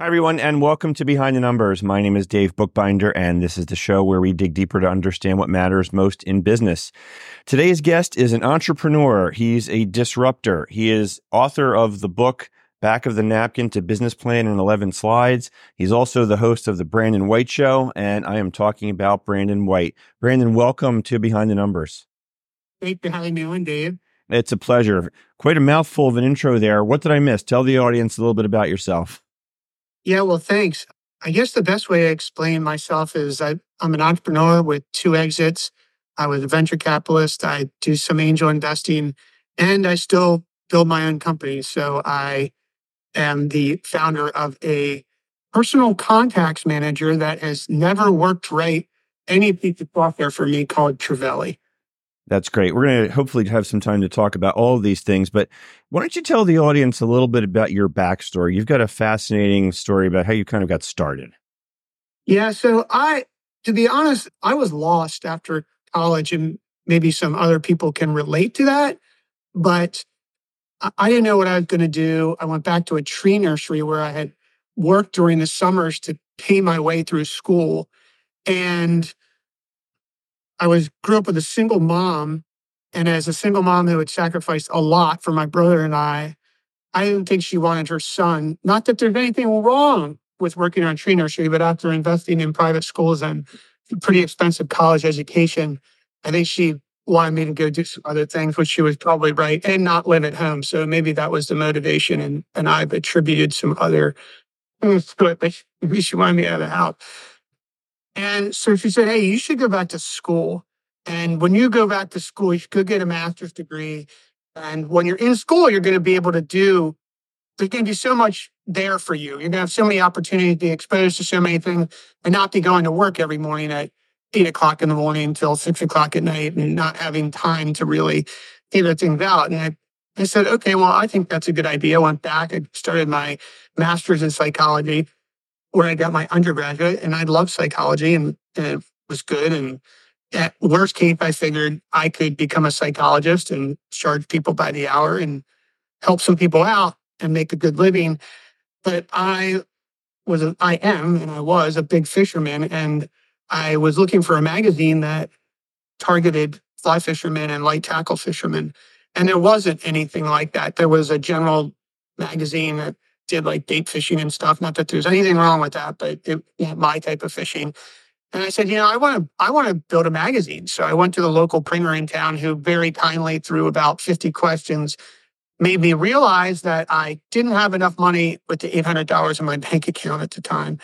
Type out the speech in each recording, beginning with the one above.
Hi, everyone, and welcome to Behind the Numbers. My name is Dave Bookbinder, and this is the show where we dig deeper to understand what matters most in business. Today's guest is an entrepreneur. He's a disruptor. He is author of the book, Back of the Napkin to Business Plan in 11 Slides. He's also the host of The Brandon White Show, and I am talking about Brandon White. Brandon, welcome to Behind the Numbers. Thanks for having me on, Dave. It's a pleasure. Quite a mouthful of an intro there. What did I miss? Tell the audience a little bit about yourself. Yeah, well, thanks. I guess the best way to explain myself is I'm an entrepreneur with 2 exits. I was a venture capitalist. I do some angel investing, and I still build my own company. So I am the founder of a personal contacts manager that has never worked right any piece of software for me called Trevely. That's great. We're going to hopefully have some time to talk about all of these things, but why don't you tell the audience a little bit about your backstory? You've got a fascinating story about how you kind of got started. Yeah, so to be honest, I was lost after college, and maybe some other people can relate to that, but I didn't know what I was going to do. I went back to a tree nursery where I had worked during the summers to pay my way through school. And I grew up with a single mom. And as a single mom who had sacrificed a lot for my brother and I didn't think she wanted her son. Not that there's anything wrong with working on a tree nursery, but after investing in private schools and pretty expensive college education, I think she wanted me to go do some other things, which she was probably right, and not live at home. So maybe that was the motivation, and I've attributed some other things to it, but maybe she wanted me out of the house. And so she said, hey, you should go back to school. And when you go back to school, you should go get a master's degree. And when you're in school, you're going to be able to there's going to be so much there for you. You're going to have so many opportunities to be exposed to so many things and not be going to work every morning at 8 o'clock in the morning until 6 o'clock at night and not having time to really figure things out. And I said, okay, well, I think that's a good idea. I went back. I started my master's in psychology where I got my undergraduate, and I loved psychology and it was good. And at worst case, I figured I could become a psychologist and charge people by the hour and help some people out and make a good living. But I was a big fisherman, and I was looking for a magazine that targeted fly fishermen and light tackle fishermen. And there wasn't anything like that. There was a general magazine that did like bait fishing and stuff. Not that there's anything wrong with that, but it my type of fishing. And I said, I want to build a magazine. So I went to the local printer in town, who very kindly, through about 50 questions, made me realize that I didn't have enough money with the $800 in my bank account at the time.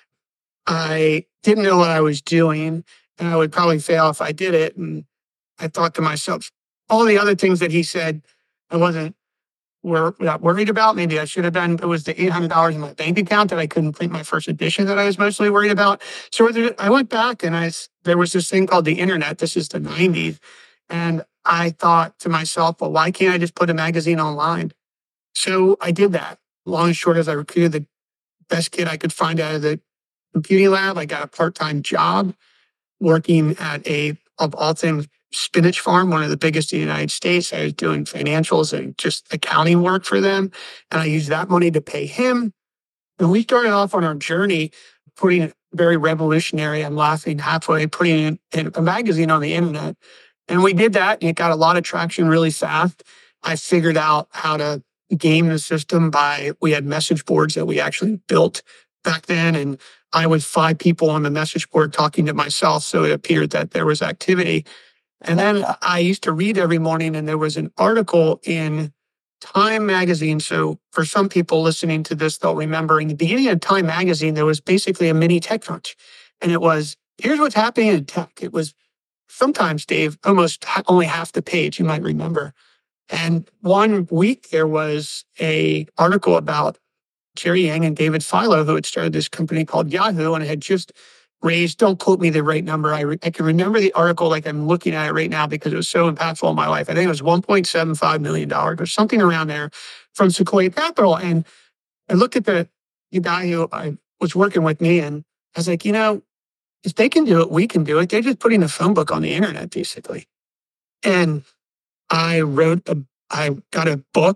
I didn't know what I was doing, and I would probably fail if I did it. And I thought to myself, all the other things that he said I wasn't not worried about. Maybe I should have been. It was the $800 in my bank account that I couldn't print my first edition that I was mostly worried about. So I went back, and there was this thing called the internet. This is the 90s. And I thought to myself, well, why can't I just put a magazine online? So I did that. Long and short, as I recruited the best kid I could find out of the computing lab, I got a part-time job working at of all things, spinach farm, one of the biggest in the United States. I was doing financials and just accounting work for them. And I used that money to pay him. And we started off on our journey, putting it very revolutionary. I'm laughing halfway, putting in a magazine on the internet. And we did that, and it got a lot of traction really fast. I figured out how to game the system we had message boards that we actually built back then. And I was 5 people on the message board talking to myself. So it appeared that there was activity. And then I used to read every morning, and there was an article in Time magazine. So for some people listening to this, they'll remember in the beginning of Time magazine, there was basically a mini TechCrunch. And it was, here's what's happening in tech. It was sometimes, Dave, almost only half the page, you might remember. And one week there was an article about Jerry Yang and David Filo, who had started this company called Yahoo, and had just raised, don't quote me the right number. I can remember the article like I'm looking at it right now because it was so impactful in my life. I think it was $1.75 million or something around there from Sequoia Capital. And I looked at the guy who I was working with me, and I was like, if they can do it, we can do it. They're just putting a phone book on the internet, basically. And I got a book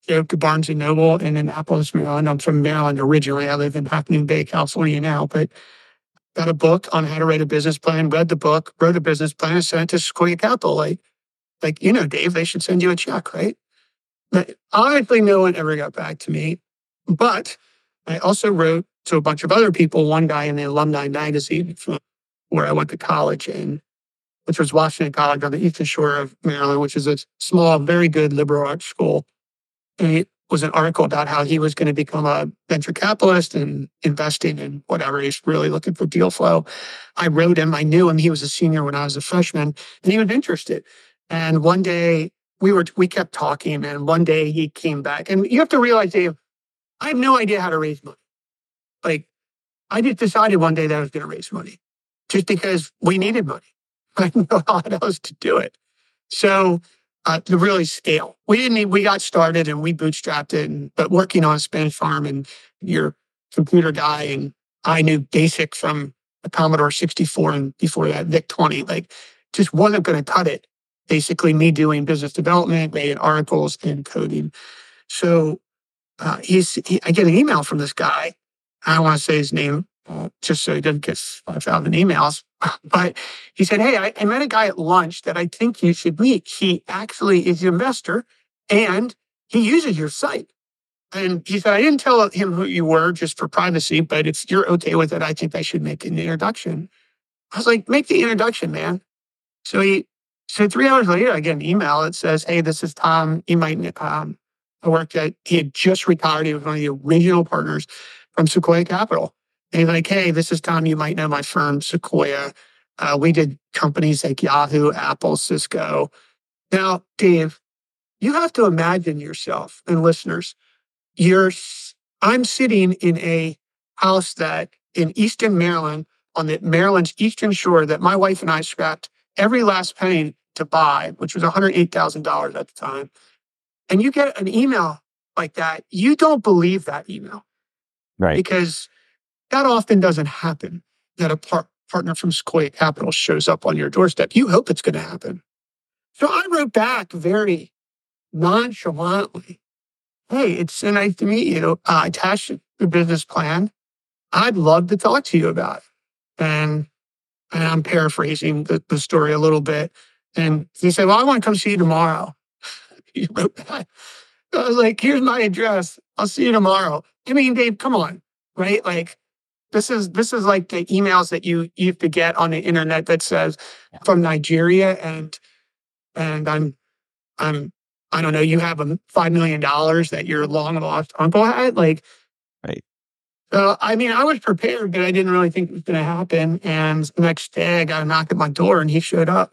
go to Barnes and Noble in Annapolis, Maryland. I'm from Maryland originally. I live in Half Moon Bay, California now, but got a book on how to write a business plan, read the book, wrote a business plan, and sent it to Sequoia Capital. Dave, they should send you a check, right? But honestly, no one ever got back to me. But I also wrote to a bunch of other people, one guy in the alumni magazine from where I went to college in, which was Washington College on the Eastern Shore of Maryland, which is a small, very good liberal arts school. And it was an article about how he was going to become a venture capitalist and investing in whatever. He's really looking for deal flow. I wrote him. I knew him. He was a senior when I was a freshman, and he was interested. And one day we kept talking, and one day he came back. And you have to realize, Dave, I have no idea how to raise money. Like, I just decided one day that I was going to raise money just because we needed money. I didn't know how else to do it. So to really scale, we got started and we bootstrapped it, but working on a Spanish farm and you're a computer guy, and I knew BASIC from a Commodore 64 and before that VIC-20, like just wasn't going to cut it. Basically me doing business development, making articles and coding. So I get an email from this guy. I don't want to say his name just so he doesn't get 5,000 emails. But he said, hey, I met a guy at lunch that I think you should meet. He actually is an investor and he uses your site. And he said, I didn't tell him who you were just for privacy, but if you're okay with it, I think I should make an introduction. I was like, make the introduction, man. So 3 hours later, I get an email that says, hey, this is Tom. You might, he had just retired. He was one of the original partners from Sequoia Capital. And he's like, hey, this is Tom. You might know my firm, Sequoia. We did companies like Yahoo, Apple, Cisco. Now, Dave, you have to imagine yourself, and listeners, I'm sitting in a house that in Eastern Maryland, on the Maryland's Eastern Shore, that my wife and I scrapped every last penny to buy, which was $108,000 at the time. And you get an email like that, you don't believe that email. Right. Because that often doesn't happen, that a partner from Sequoia Capital shows up on your doorstep. You hope it's going to happen. So I wrote back very nonchalantly, hey, it's so nice to meet you. I attached the business plan. I'd love to talk to you about it. And I'm paraphrasing the story a little bit. And he said, well, I want to come see you tomorrow. He wrote back. I was like, here's my address. I'll see you tomorrow. I mean, Dave, come on, right? Like, this is like the emails that you have to get on the internet that says from Nigeria, and I don't know, you have $5 million that your long lost uncle had. Like, right. So, I mean, I was prepared, but I didn't really think it was going to happen. And the next day I got a knock at my door and he showed up.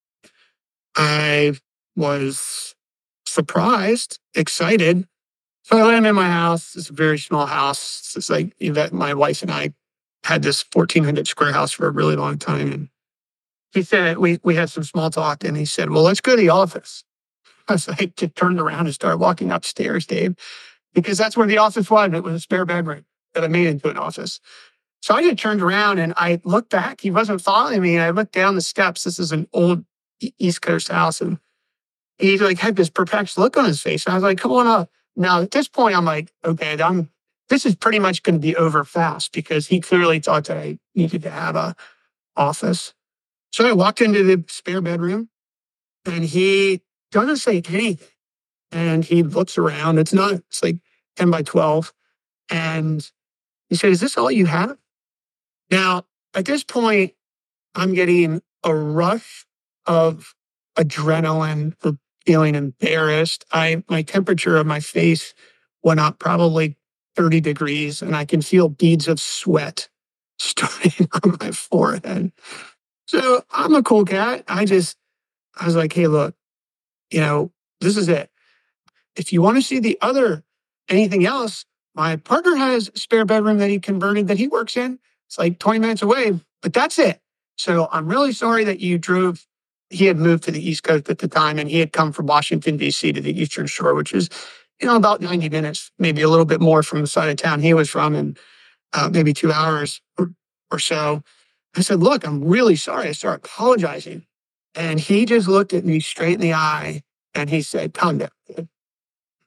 I was surprised, excited. So I let him in my house. It's a very small house. It's like my wife and I had this 1,400 square house for a really long time. And he said, we had some small talk, and he said, well, let's go to the office. I was like, just turned around and started walking upstairs, Dave, because that's where the office was. It was a spare bedroom that I made into an office. So I just turned around and I looked back. He wasn't following me. And I looked down the steps. This is an old East Coast house. And he like had this perplexed look on his face. And I was like, come on up. Now, at this point, I'm like, okay, this is pretty much going to be over fast, because he clearly thought that I needed to have a office. So I walked into the spare bedroom and he doesn't say anything. And he looks around. It's like 10 by 12. And he said, is this all you have? Now, at this point, I'm getting a rush of adrenaline for feeling embarrassed. My temperature of my face went up probably 30 degrees, and I can feel beads of sweat starting on my forehead. So I'm a cool cat. I was like, hey, look, this is it. If you want to see anything else, my partner has a spare bedroom that he converted that he works in. It's like 20 minutes away, but that's it. So I'm really sorry that you drove. He had moved to the East Coast at the time, and he had come from Washington, D.C. to the Eastern Shore, which is, about 90 minutes, maybe a little bit more from the side of town he was from, and maybe 2 hours or so. I said, look, I'm really sorry. I started apologizing. And he just looked at me straight in the eye and he said, calm down.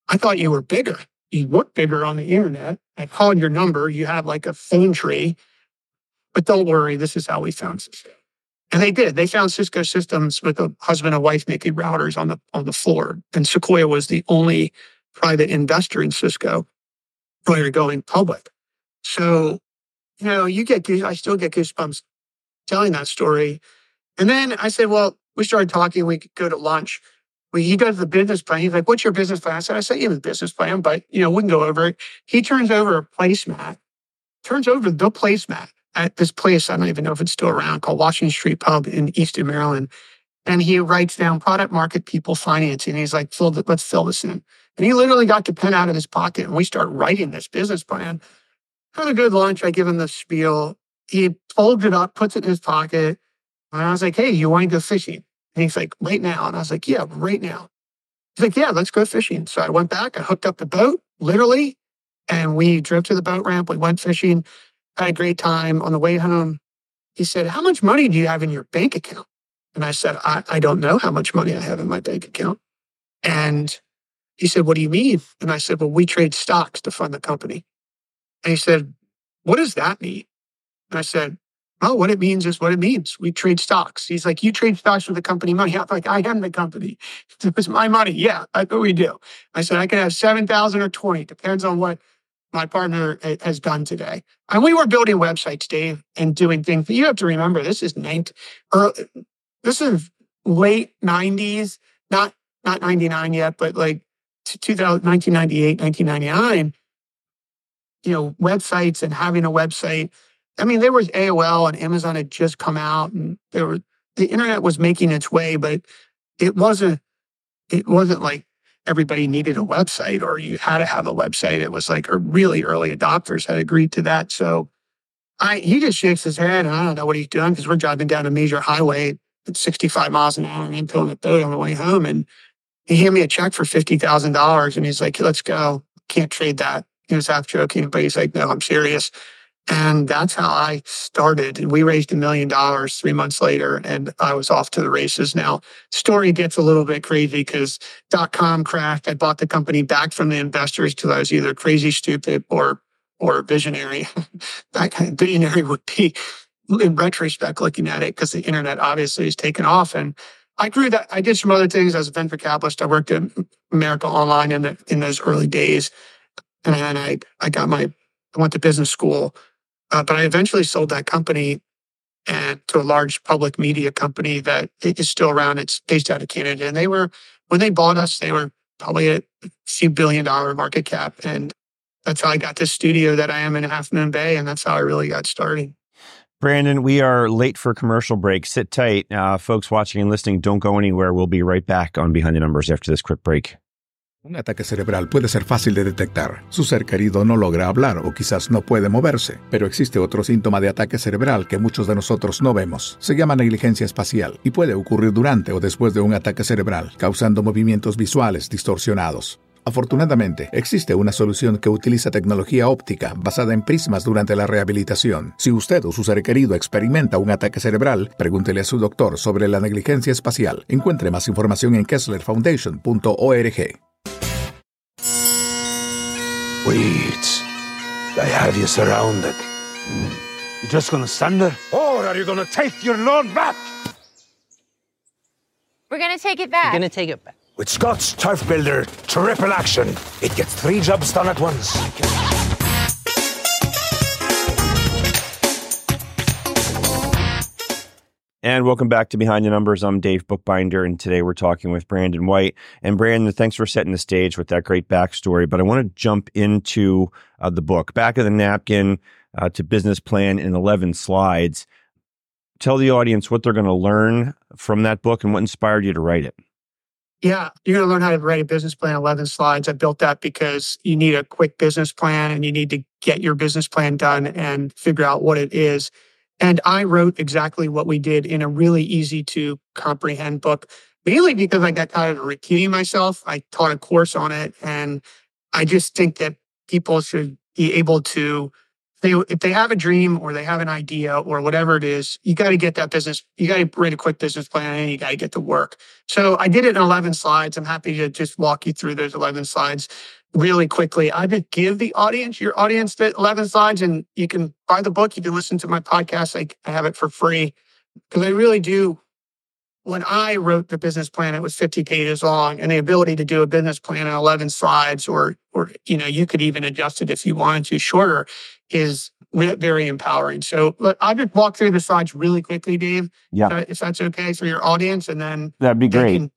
I thought you were bigger. You look bigger on the internet. I called your number. You have like a phone tree. But don't worry, this is how we found Cisco. And they did. They found Cisco Systems with a husband and wife making routers on the floor. And Sequoia was the only private investor in Cisco prior to going public. So, I still get goosebumps telling that story. And then I said, well, we started talking. We could go to lunch. He does the business plan. He's like, what's your business plan? I said, I sent you the business plan, but, we can go over it. He turns over a placemat, at this place. I don't even know if it's still around, called Washington Street Pub in Easton, Maryland. And he writes down product, market, people, financing. And he's like, let's fill this in. And he literally got the pen out of his pocket and we start writing this business plan. Had a good lunch. I give him the spiel. He folds it up, puts it in his pocket. And I was like, hey, you want to go fishing? And he's like, right now. And I was like, yeah, right now. He's like, yeah, let's go fishing. So I went back, I hooked up the boat, literally, and we drove to the boat ramp. We went fishing, had a great time. On the way home, he said, how much money do you have in your bank account? And I said, I don't know how much money I have in my bank account. And he said, what do you mean? And I said, well, we trade stocks to fund the company. And he said, what does that mean? And I said, oh, what it means is what it means. We trade stocks. He's like, you trade stocks with the company money. I'm like, I am the company. It's my money. Yeah, that's what we do. I said, I can have 7,000 or 20. Depends on what my partner has done today. And we were building websites, Dave, and doing things. But you have to remember, this is late 90s, not 99 yet, but like 1998, 1999, websites and having a website. I mean, there was AOL and Amazon had just come out and the internet was making its way, but it wasn't like everybody needed a website or you had to have a website. It was like really early adopters had agreed to that. So he just shakes his head and I don't know what he's doing because we're driving down a major highway at 65 miles an hour and I'm pulling a boat on the way home. And he handed me a check for $50,000 and he's like, let's go. Can't trade that. He was half joking, but he's like, no, I'm serious. And that's how I started. And we raised $1 million 3 months later, and I was off to the races. Now, story gets a little bit crazy because .com crashed. I bought the company back from the investors because I was either crazy, stupid, or visionary. That kind of visionary would be, in retrospect, looking at it, because the internet obviously has taken off. And I grew that. I did some other things as a venture capitalist. I worked at America Online in those early days, and then I went to business school. But I eventually sold that company and to a large public media company that is still around. It's based out of Canada. And when they bought us, they were probably a few $1 billion market cap. And that's how I got this studio that I am in Half Moon Bay. And that's how I really got started. Brandon, we are late for a commercial break. Sit tight. Folks watching and listening, don't go anywhere. We'll be right back on Behind the Numbers after this quick break. Un ataque cerebral puede ser fácil de detectar. Su ser querido no logra hablar o quizás no puede moverse, pero existe otro síntoma de ataque cerebral que muchos de nosotros no vemos. Se llama negligencia espacial y puede ocurrir durante o después de un ataque cerebral, causando movimientos visuales distorsionados. Afortunadamente, existe una solución que utiliza tecnología óptica basada en prismas durante la rehabilitación. Si usted o su ser querido experimenta un ataque cerebral, pregúntele a su doctor sobre la negligencia espacial. Encuentre más información en kesslerfoundation.org. Wait, I have you surrounded. You just gonna stand there? Or are you gonna take your loan back? We're gonna take it back. We're gonna take it back. With Scott's Turf Builder Triple Action, it gets 3 jobs done at once. And welcome back to Behind the Numbers. I'm Dave Bookbinder, and today we're talking with Brandon White. And Brandon, thanks for setting the stage with that great backstory. But I want to jump into the book, Back of the Napkin to Business Plan in 11 Slides. Tell the audience what they're going to learn from that book and what inspired you to write it. Yeah, you're going to learn how to write a business plan, 11 slides. I built that because you need a quick business plan and you need to get your business plan done and figure out what it is. And I wrote exactly what we did in a really easy to comprehend book, mainly because I got tired of repeating myself. I taught a course on it, and I just think that people should be able to if they have a dream or they have an idea or whatever it is, you got to get that business. You got to write a quick business plan and you got to get to work. So I did it in 11 slides. I'm happy to just walk you through those 11 slides really quickly. I just give your audience the 11 slides, and you can buy the book. You can listen to my podcast. I have it for free because I really do. When I wrote the business plan, it was 50 pages long, and the ability to do a business plan in 11 slides, or you could even adjust it if you wanted to shorter, is very empowering. So I'll just walk through the slides really quickly, Dave. Yeah, if that's okay for your audience, and then that'd be great.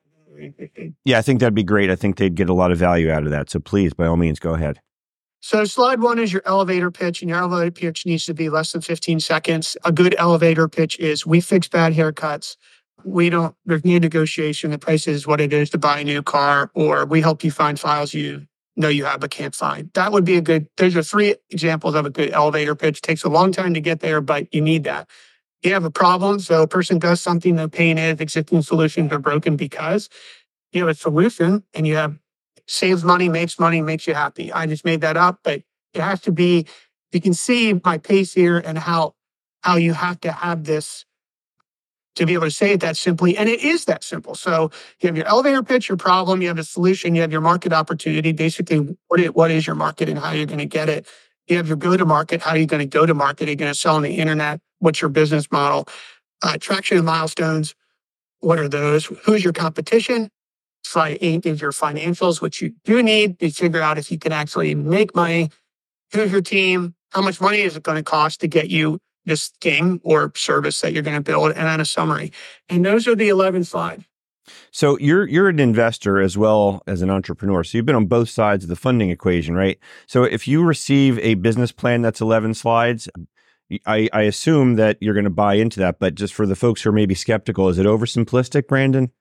Can Yeah, I think that'd be great. I think they'd get a lot of value out of that. So please, by all means, go ahead. So slide 1 is your elevator pitch, and your elevator pitch needs to be less than 15 seconds. A good elevator pitch is, we fix bad haircuts. There's no negotiation. The price is what it is to buy a new car, or we help you find files you know you have but can't find. That would be those are 3 examples of a good elevator pitch. It takes a long time to get there, but you need that. You have a problem. So a person does something, the pain is existing solutions are broken because you have a solution and you have saves money, makes you happy. I just made that up, but it has to be, you can see my pace here and how you have to have this to be able to say it that simply. And it is that simple. So you have your elevator pitch, your problem, you have a solution, you have your market opportunity. Basically, what is your market and how you're going to get it? You have your go-to-market. How are you going to go to market? Are you going to sell on the internet? What's your business model? Traction and milestones. What are those? Who's your competition? Slide 8 is your financials, which you do need to figure out if you can actually make money. Who's your team? How much money is it going to cost to get you this thing or service that you're going to build? And then a summary. And those are the 11 slides. So you're an investor as well as an entrepreneur. So you've been on both sides of the funding equation, right? So if you receive a business plan that's 11 slides, I assume that you're going to buy into that. But just for the folks who are maybe skeptical, is it oversimplistic, Brandon?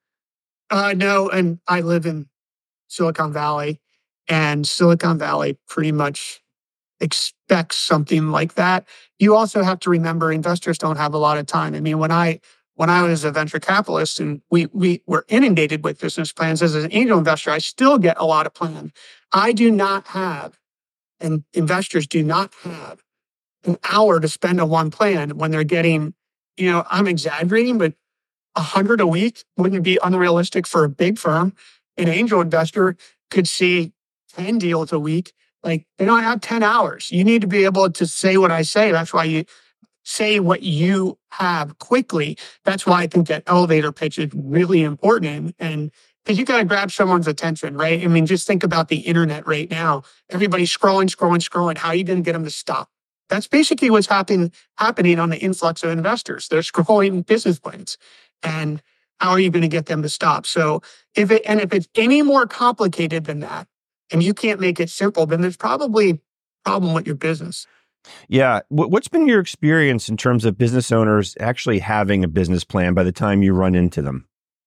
No, and I live in Silicon Valley, and Silicon Valley pretty much expects something like that. You also have to remember investors don't have a lot of time. I mean, when I was a venture capitalist and we were inundated with business plans as an angel investor, I still get a lot of plans. I do not have, and investors do not have, an hour to spend on one plan when they're getting, I'm exaggerating, but 100 a week wouldn't be unrealistic for a big firm. An angel investor could see 10 deals a week. Like, they don't have 10 hours. You need to be able to say what I say. That's why you say what you have quickly. That's why I think that elevator pitch is really important. And because you got to grab someone's attention, right? I mean, just think about the internet right now. Everybody's scrolling. How are you going to get them to stop? That's basically what's happening on the influx of investors. They're scrolling business plans. And how are you going to get them to stop? So if it's any more complicated than that, and you can't make it simple, then there's probably a problem with your business. Yeah. What's been your experience in terms of business owners actually having a business plan by the time you run into them?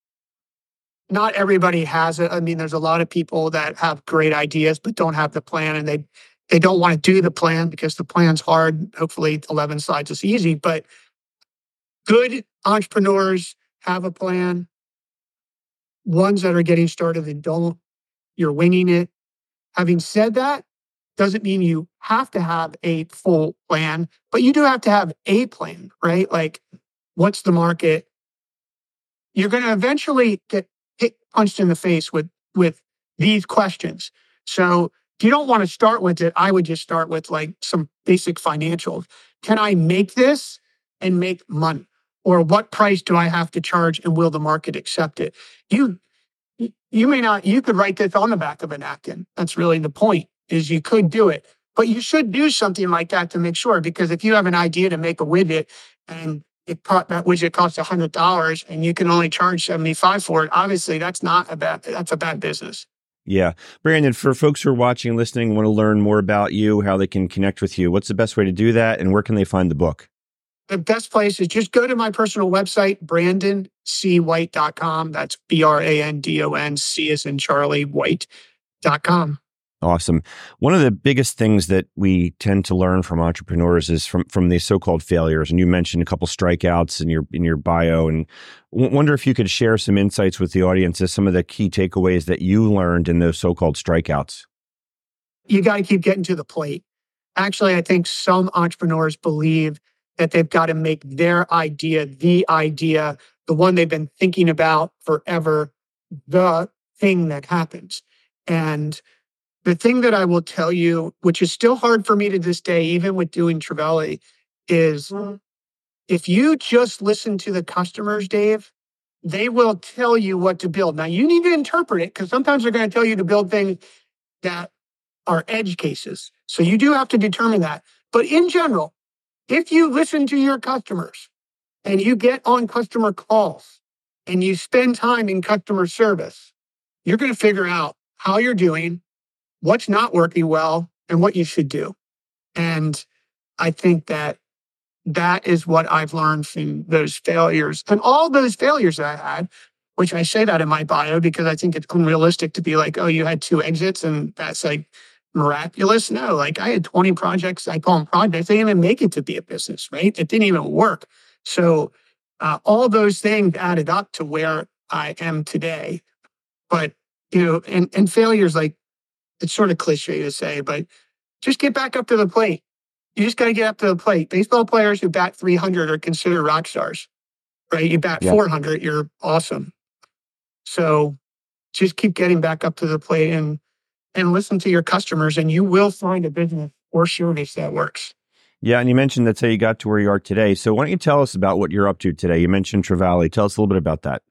Not everybody has it. I mean, there's a lot of people that have great ideas but don't have the plan, and they don't want to do the plan because the plan's hard. Hopefully 11 slides is easy, but good entrepreneurs have a plan. Ones that are getting started and don't, you're winging it. Having said that, doesn't mean you have to have a full plan, but you do have to have a plan, right? Like, what's the market? You're going to eventually get punched in the face with these questions. So if you don't want to start with it, I would just start with like some basic financials. Can I make this and make money? Or what price do I have to charge, and will the market accept it? You may not, you could write this on the back of a napkin. That's really the point, is you could do it. But you should do something like that to make sure, because if you have an idea to make a widget and that widget costs $100 and you can only charge $75 for it, obviously that's a bad business. Yeah. Brandon, for folks who are watching and listening, want to learn more about you, how they can connect with you, what's the best way to do that, and where can they find the book? The best place is just go to my personal website, brandoncwhite.com. That's BRANDON, C as in Charlie, White.com. Awesome. One of the biggest things that we tend to learn from entrepreneurs is from these so-called failures. And you mentioned a couple strikeouts in your bio, and wonder if you could share some insights with the audience as some of the key takeaways that you learned in those so-called strikeouts. You got to keep getting to the plate. Actually, I think some entrepreneurs believe that they've got to make their idea, the one they've been thinking about forever, the thing that happens. And the thing that I will tell you, which is still hard for me to this day, even with doing Trevally, is if you just listen to the customers, Dave, they will tell you what to build. Now, you need to interpret it because sometimes they're going to tell you to build things that are edge cases. So you do have to determine that. But in general, if you listen to your customers and you get on customer calls and you spend time in customer service, you're going to figure out how you're doing, what's not working well, and what you should do. And I think that is what I've learned from those failures. And all those failures that I had, which I say that in my bio because I think it's unrealistic to be like, oh, you had 2 exits and that's like miraculous. No, like I had 20 projects. I call them projects. They didn't even make it to be a business, right? It didn't even work. So all those things added up to where I am today. But, and failures, like, it's sort of cliche to say, but just get back up to the plate. You just got to get up to the plate. Baseball players who bat 300 are considered rock stars, right? You bat 400, you're awesome. So just keep getting back up to the plate and listen to your customers, and you will find a business or service that works. Yeah, and you mentioned that's how you got to where you are today. So why don't you tell us about what you're up to today? You mentioned Trevally. Tell us a little bit about that.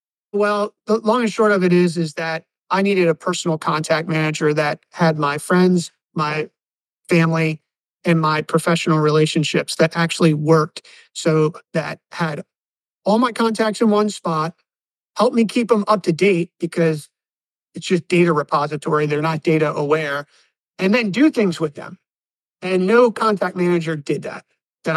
Well, the long and short of it is that I needed a personal contact manager that had my friends, my family, and my professional relationships that actually worked, so that had all my contacts in one spot, helped me keep them up to date because it's just data repository. They're not data aware, and then do things with them. And no contact manager did that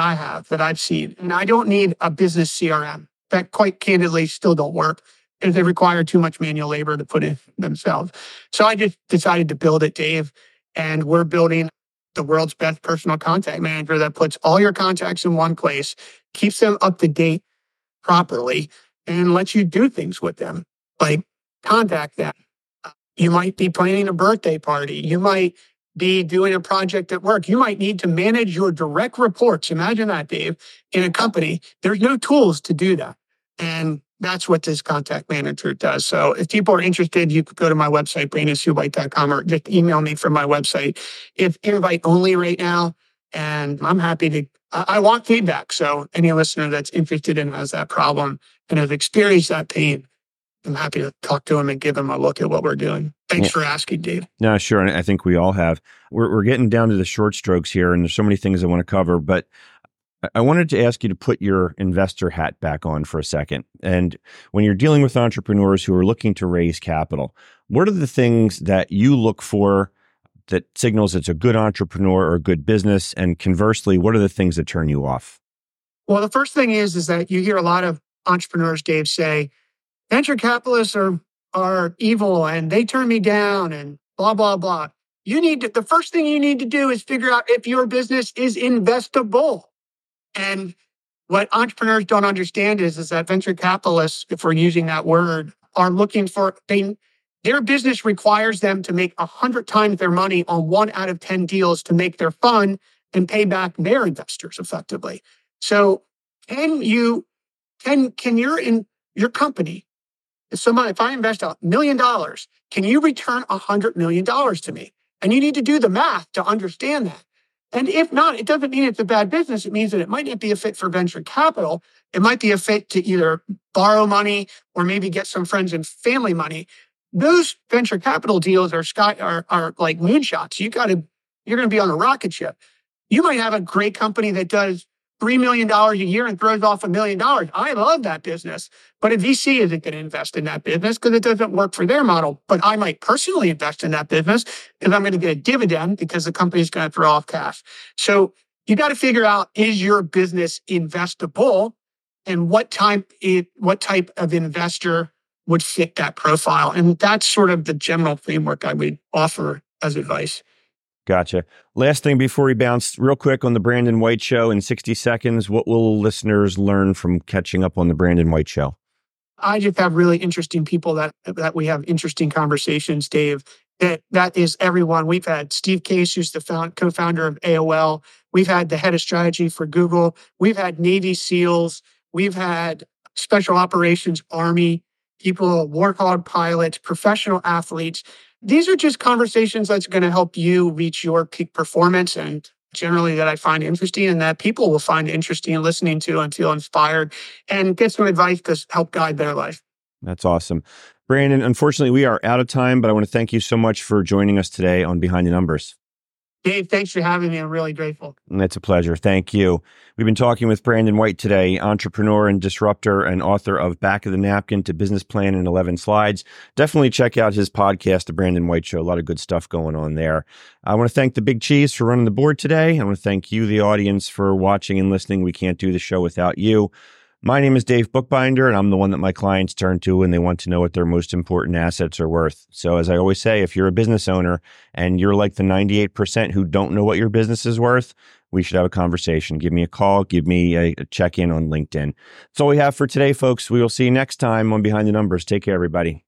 I've seen. And I don't need a business CRM. That quite candidly still don't work because they require too much manual labor to put in themselves. So I just decided to build it, Dave. And we're building the world's best personal contact manager that puts all your contacts in one place, keeps them up to date properly, and lets you do things with them, like contact them. You might be planning a birthday party. You might be doing a project at work. You might need to manage your direct reports. Imagine that, Dave, in a company. There's no tools to do that. And that's what this contact manager does. So if people are interested, you could go to my website, BrandonSuWhite.com, or just email me from my website. It's invite only right now. And I'm happy to, I want feedback. So any listener that's interested and has that problem and has experienced that pain, I'm happy to talk to them and give them a look at what we're doing. Thanks for asking, Dave. No, sure. And I think we all have. We're getting down to the short strokes here, and there's so many things I want to cover, but I wanted to ask you to put your investor hat back on for a second. And when you're dealing with entrepreneurs who are looking to raise capital, what are the things that you look for that signals it's a good entrepreneur or a good business? And conversely, what are the things that turn you off? Well, the first thing is that you hear a lot of entrepreneurs, Dave, say, venture capitalists are evil and they turn me down and blah, blah, blah. The first thing you need to do is figure out if your business is investable. And what entrepreneurs don't understand is that venture capitalists, if we're using that word, are looking for, their business requires them to make 100 times their money on 1 out of 10 deals to make their fund and pay back their investors effectively. So can your company, if I invest $1 million, can you return $100 million to me? And you need to do the math to understand that. And if not, it doesn't mean it's a bad business. It means that it might not be a fit for venture capital. It might be a fit to either borrow money or maybe get some friends and family money. Those venture capital deals are like moonshots. You're going to be on a rocket ship. You might have a great company that does $3 million a year and throws off $1 million. I love that business, but a VC isn't going to invest in that business because it doesn't work for their model. But I might personally invest in that business because I'm going to get a dividend because the company's going to throw off cash. So you got to figure out, is your business investable, and what type of investor would fit that profile? And that's sort of the general framework I would offer as advice. Gotcha. Last thing before we bounce, real quick on the Brandon White Show in 60 seconds, what will listeners learn from catching up on the Brandon White Show? I just have really interesting people that we have interesting conversations, Dave. that is everyone. We've had Steve Case, who's the co-founder of AOL. We've had the head of strategy for Google. We've had Navy SEALs. We've had Special Operations Army people, Warthog pilots, professional athletes. These are just conversations that's going to help you reach your peak performance, and generally that I find interesting and that people will find interesting listening to and feel inspired and get some advice to help guide their life. That's awesome. Brandon, unfortunately, we are out of time, but I want to thank you so much for joining us today on Behind the Numbers. Dave, thanks for having me. I'm really grateful. It's a pleasure. Thank you. We've been talking with Brandon White today, entrepreneur and disruptor and author of Back of the Napkin to Business Plan in 11 Slides. Definitely check out his podcast, The Brandon White Show. A lot of good stuff going on there. I want to thank the Big Cheese for running the board today. I want to thank you, the audience, for watching and listening. We can't do the show without you. My name is Dave Bookbinder, and I'm the one that my clients turn to when they want to know what their most important assets are worth. So as I always say, if you're a business owner and you're like the 98% who don't know what your business is worth, we should have a conversation. Give me a call. Give me a check-in on LinkedIn. That's all we have for today, folks. We will see you next time on Behind the Numbers. Take care, everybody.